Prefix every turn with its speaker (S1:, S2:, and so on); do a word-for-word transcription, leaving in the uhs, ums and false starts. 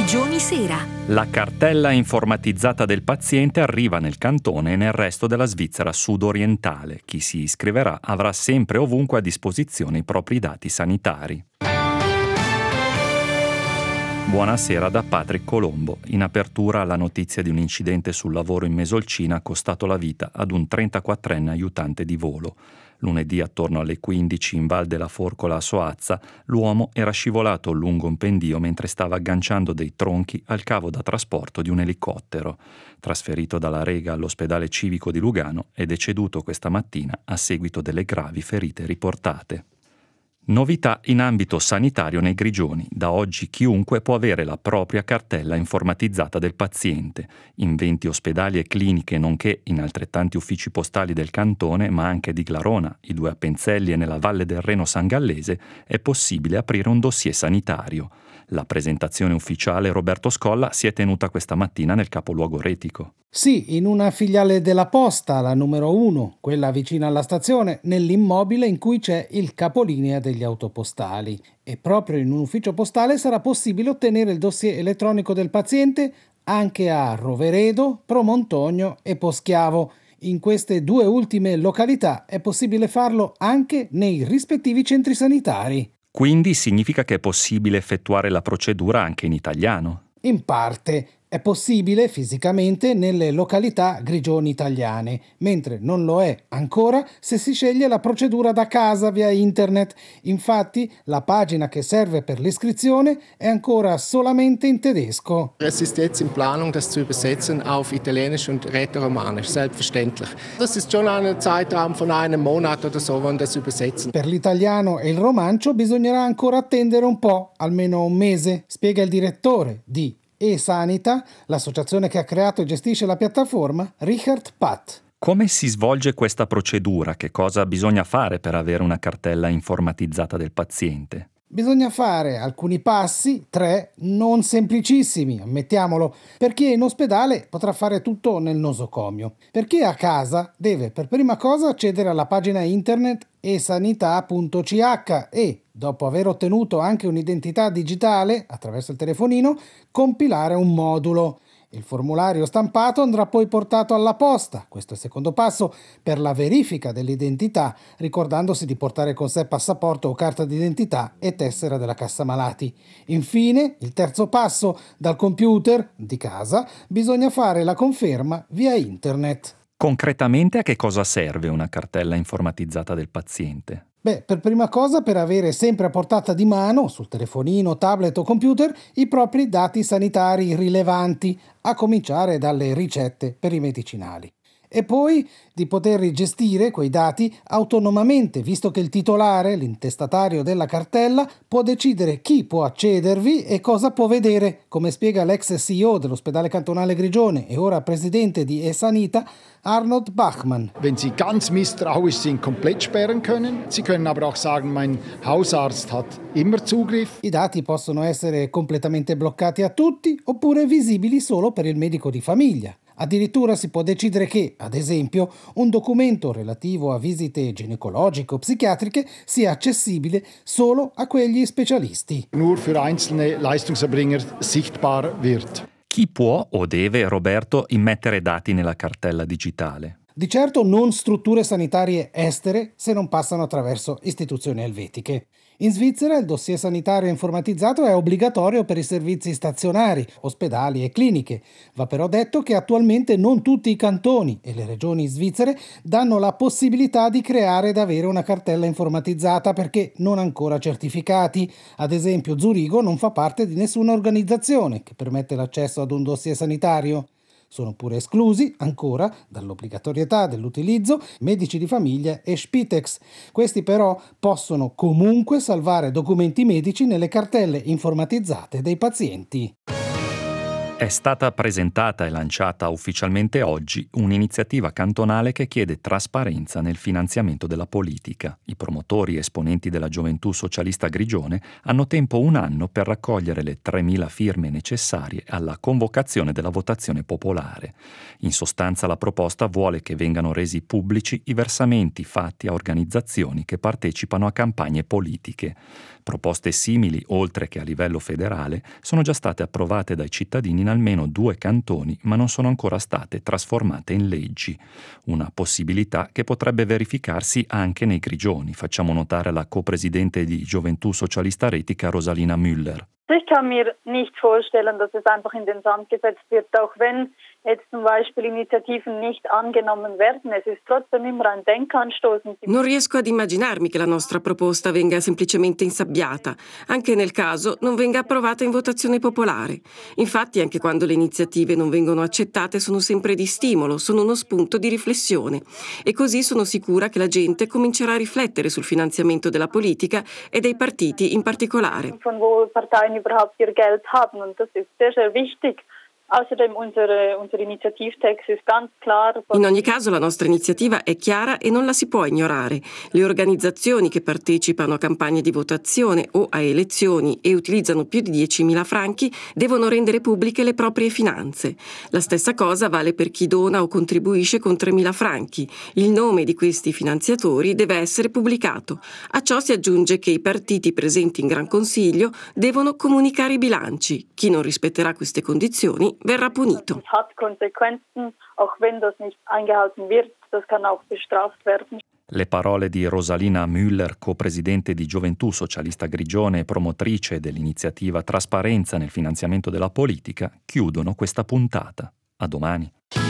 S1: Grigioni Sera.
S2: La cartella informatizzata del paziente arriva nel cantone e nel resto della Svizzera sudorientale. Chi si iscriverà avrà sempre e ovunque a disposizione i propri dati sanitari. Buonasera da Patrick Colombo. In apertura la notizia di un incidente sul lavoro in Mesolcina ha costato la vita ad un trentaquattrenne aiutante di volo. Lunedì attorno alle quindici in Val della Forcola a Soazza, l'uomo era scivolato lungo un pendio mentre stava agganciando dei tronchi al cavo da trasporto di un elicottero. Trasferito dalla Rega all'ospedale civico di Lugano, è deceduto questa mattina a seguito delle gravi ferite riportate. Novità in ambito sanitario nei Grigioni. Da oggi chiunque può avere la propria cartella informatizzata del paziente. In venti ospedali e cliniche, nonché in altrettanti uffici postali del cantone, ma anche di Glarona, i due Appenzelli e nella Valle del Reno San Gallese, è possibile aprire un dossier sanitario. La presentazione ufficiale Roberto Scolla si è tenuta questa mattina nel capoluogo retico.
S3: Sì, in una filiale della Posta, la numero uno, quella vicina alla stazione, nell'immobile in cui c'è il capolinea degli autopostali. E proprio in un ufficio postale sarà possibile ottenere il dossier elettronico del paziente anche a Roveredo, Promontonio e Poschiavo. In queste due ultime località è possibile farlo anche nei rispettivi centri sanitari.
S2: Quindi significa che è possibile effettuare la procedura anche in italiano?
S3: In parte. È possibile fisicamente nelle località grigioni italiane, mentre non lo è ancora se si sceglie la procedura da casa via internet. Infatti, la pagina che serve per l'iscrizione è ancora solamente in tedesco.
S4: Es ist jetzt in Planung, das zu übersetzen auf Italienisch und Rätoromanisch, selbstverständlich. Das ist schon ein Zeitraum von einem Monat oder so, wenn das übersetzen.
S3: Per l'italiano e il romancio bisognerà ancora attendere un po', almeno un mese, spiega il direttore di eSanita, l'associazione che ha creato e gestisce la piattaforma, Richard Patt.
S2: Come si svolge questa procedura? Che cosa bisogna fare per avere una cartella informatizzata del paziente?
S3: Bisogna fare alcuni passi, tre, non semplicissimi, ammettiamolo. Per chi è in ospedale potrà fare tutto nel nosocomio. Per chi è a casa deve per prima cosa accedere alla pagina internet esanità punto c h e, dopo aver ottenuto anche un'identità digitale attraverso il telefonino, compilare un modulo. Il formulario stampato andrà poi portato alla posta, questo è il secondo passo, per la verifica dell'identità, ricordandosi di portare con sé passaporto o carta d'identità e tessera della cassa malati. Infine, il terzo passo, dal computer di casa bisogna fare la conferma via internet.
S2: Concretamente a che cosa serve una cartella informatizzata del paziente?
S3: Beh, per prima cosa per avere sempre a portata di mano, sul telefonino, tablet o computer, i propri dati sanitari rilevanti, a cominciare dalle ricette per i medicinali. E poi di poter gestire quei dati autonomamente, visto che il titolare, l'intestatario della cartella, può decidere chi può accedervi e cosa può vedere, come spiega l'ex C E O dell'ospedale cantonale Grigione e ora presidente di eSanita, Arnold Bachmann.
S5: Wenn Sie ganz misstrauisch sind, komplett sperren können. Sie können aber auch sagen, mein Hausarzt hat immer Zugriff.
S3: I dati possono essere completamente bloccati a tutti oppure visibili solo per il medico di famiglia. Addirittura si può decidere che, ad esempio, un documento relativo a visite ginecologiche o psichiatriche sia accessibile solo a quegli specialisti.
S5: Nur für einzelne Leistungserbringer sichtbar wird.
S2: Chi può o deve, Roberto, immettere dati nella cartella digitale?
S3: Di certo non strutture sanitarie estere se non passano attraverso istituzioni elvetiche. In Svizzera il dossier sanitario informatizzato è obbligatorio per i servizi stazionari, ospedali e cliniche. Va però detto che attualmente non tutti i cantoni e le regioni svizzere danno la possibilità di creare ed avere una cartella informatizzata perché non ancora certificati. Ad esempio Zurigo non fa parte di nessuna organizzazione che permette l'accesso ad un dossier sanitario. Sono pure esclusi, ancora, dall'obbligatorietà dell'utilizzo, medici di famiglia e Spitex. Questi però possono comunque salvare documenti medici nelle cartelle informatizzate dei pazienti.
S2: È stata presentata e lanciata ufficialmente oggi un'iniziativa cantonale che chiede trasparenza nel finanziamento della politica. I promotori e esponenti della Gioventù Socialista Grigione hanno tempo un anno per raccogliere le tremila firme necessarie alla convocazione della votazione popolare. In sostanza la proposta vuole che vengano resi pubblici i versamenti fatti a organizzazioni che partecipano a campagne politiche. Proposte simili, oltre che a livello federale, sono già state approvate dai cittadini in almeno due cantoni, ma non sono ancora state trasformate in leggi. Una possibilità che potrebbe verificarsi anche nei Grigioni, facciamo notare la copresidente di Gioventù Socialista Retica Rosalina Müller.
S1: Ich kann mir nicht vorstellen, dass es einfach in den Sand gesetzt wird, auch wenn jetzt zum Beispiel Initiativen nicht angenommen werden. Es ist trotzdem immer ein Denkanstoß.
S6: Non riesco ad immaginarmi che la nostra proposta venga semplicemente insabbiata, anche nel caso non venga approvata in votazione popolare. Infatti, anche quando le iniziative non vengono accettate, sono sempre di stimolo, sono uno spunto di riflessione. E così sono sicura che la gente comincerà a riflettere sul finanziamento della politica e dei partiti in particolare.
S1: Von wo Parteien überhaupt ihr Geld haben, und das ist sehr, sehr wichtig. Außerdem unsere, unser Initiativtext ist ganz klar.
S6: In ogni caso la nostra iniziativa è chiara e non la si può ignorare. Le organizzazioni che partecipano a campagne di votazione o a elezioni e utilizzano più di diecimila franchi devono rendere pubbliche le proprie finanze. La stessa cosa vale per chi dona o contribuisce con tremila franchi. Il nome di questi finanziatori deve essere pubblicato. A ciò si aggiunge che i partiti presenti in Gran Consiglio devono comunicare i bilanci. Chi non rispetterà queste condizioni verrà punito.
S1: Das hat Konsequenzen, auch wenn das nicht eingehalten wird, das kann auch bestraft werden.
S2: Le parole di Rosalina Müller, copresidente di Gioventù Socialista Grigione e promotrice dell'iniziativa Trasparenza nel finanziamento della politica, chiudono questa puntata. A domani.